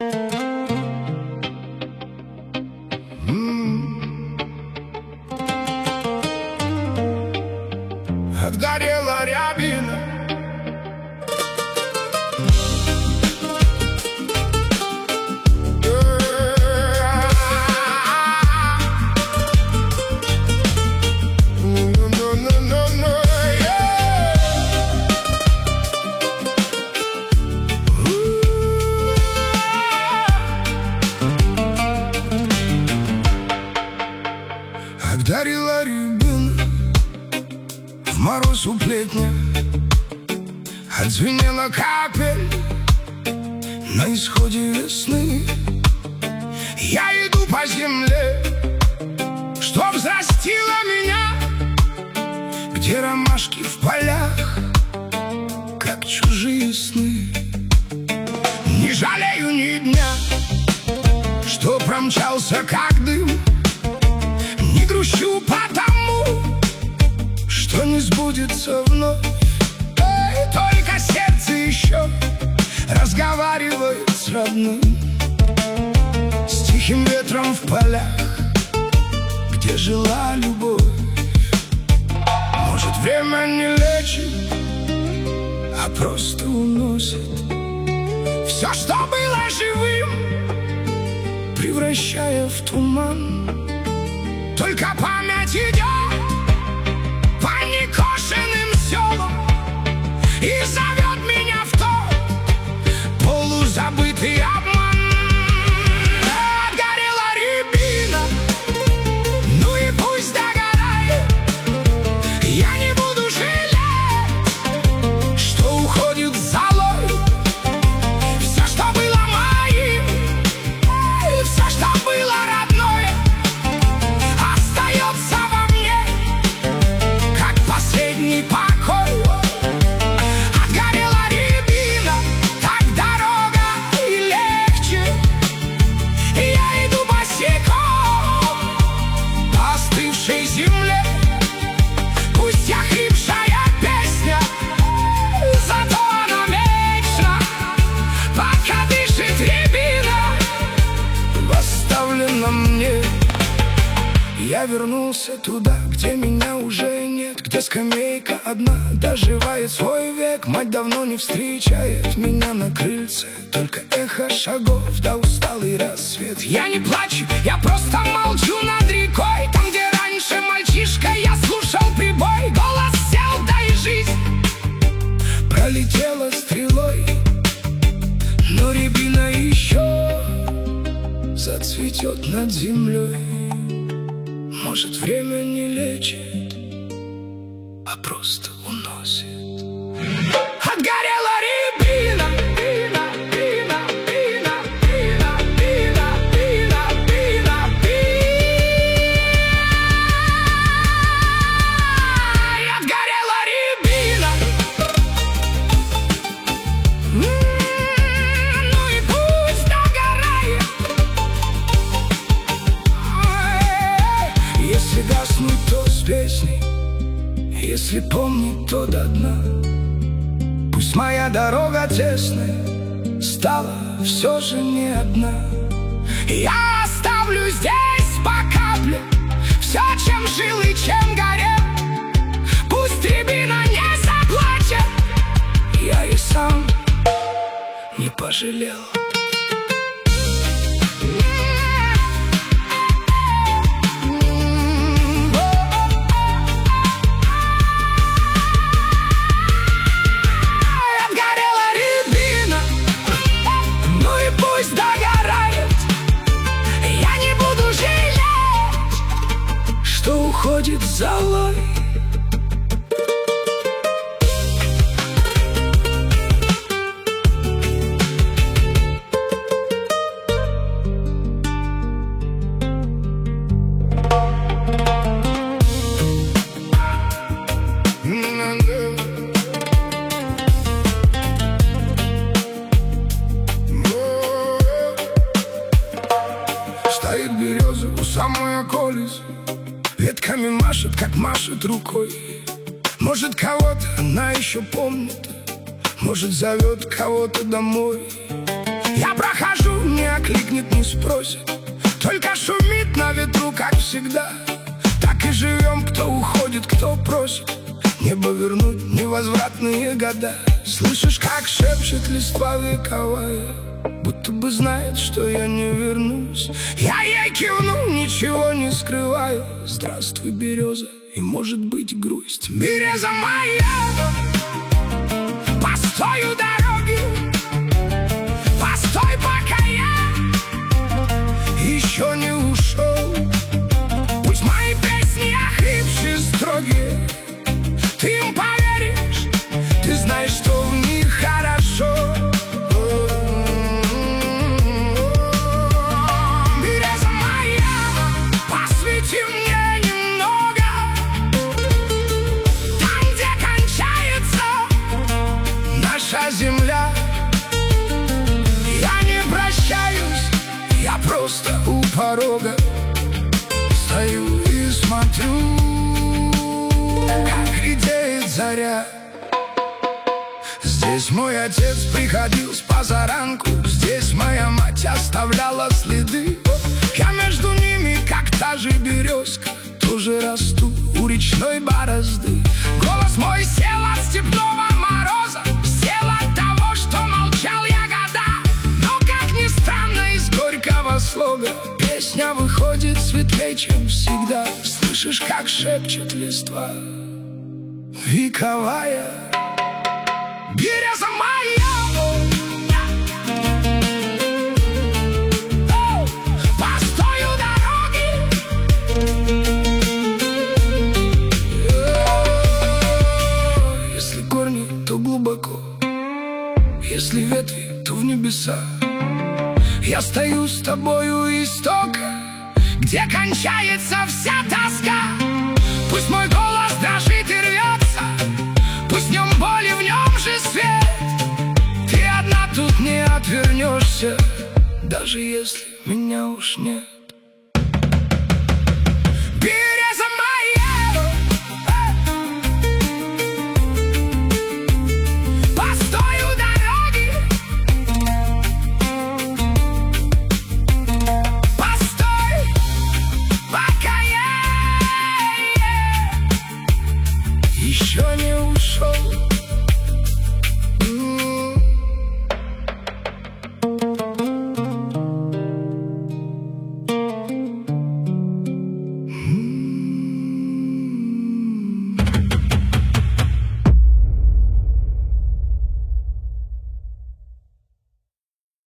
Отгорела рябина. Отгорела рябина в мороз у плетня, отзвенела капель на исходе весны. Я иду по земле, что взрастила меня, где ромашки в полях, как чужие сны. Не жалею ни дня, что промчался как дым. Не грущу потому, что не сбудется вновь. Только сердце еще разговаривает с родным, с тихим ветром в полях, где жила любовь. Может, время не лечит, а просто уносит все, что было живым, превращая в туман. Только память идет по некошенным селам и зовет меня в тот полузабытый обман. Отгорела рябина, ну и пусть догорает. Я не буду жалеть, что уходит золой. Все, что было моим, все, что было родное, остается во мне, как последний покой. Отгорела рябина, так дорога и легче. Я иду босиком по остывшей земле. Пусть охрипшая песня, зато она вечна. Пока дышит рябина в оставленном мне, я вернулся туда, где меня уже нет, где скамейка одна доживает свой век. Мать давно не встречает меня на крыльце, только эхо шагов да усталый рассвет. Я не плачу, я просто молчу над рекой, там, где раньше мальчишкой я слушал прибой. Голос сел, да и жизнь пролетела стрелой, но рябина еще зацветет над землей. Может, время не лечит, а просто уносит. Отгорела рябина, рябина, рябина, рябина, рябина, рябина, рябина, рябина, рябина. Отгорела рябина. Ну и пусть догорает. Если гаснуть, то с песней, если помнить, то до дна. Пусть моя дорога тесная стала все же не одна. Я оставлю здесь по капле все, чем жил и чем горел. Пусть рябина не заплачет, я и сам не пожалел. Уходит золой. Стоит береза у самой околицы, ветками машет, как машет рукой. Может, кого-то она еще помнит, может, зовет кого-то домой. Я прохожу окликнет, не спросит, только шумит на ветру, как всегда. Так и живем, кто уходит, кто просит небо вернуть невозвратные года. Слышишь, как шепчет листва вековая, будто бы знает, что я не вернусь. Я ей кивну, ничего не скрываю. Здравствуй, береза, и может быть грусть. Береза моя, постой у дороги, постой, пока я еще не ушел. Пусть мои песни охрипшие, строгие, ты им поверишь, ты знаешь, что в них хорошо. Береза моя, посвети мне немного там, где кончается наша земля. Я не прощаюсь, я просто у порога стою и смотрю, как редеет заря. Здесь мой отец приходил с позаранку, здесь моя мать оставляла следы. Я между ними, как та же березка, тоже расту у речной борозды. Голос мой сел от степного мороза, сел от того, что молчал я года. Но, как ни странно, из горького слога песня выходит светлей, чем всегда. Слышишь, как шепчет листва вековая. Береза моя, постой у дороги. Если корни, то глубоко, если ветви, то в небеса. Я стою с тобою у истока, где кончается вся тоска. Пусть мой голос дрожит и рвется, пусть в нем боль и в нем же свет. Ты одна тут не отвернешься, даже если меня уж нет.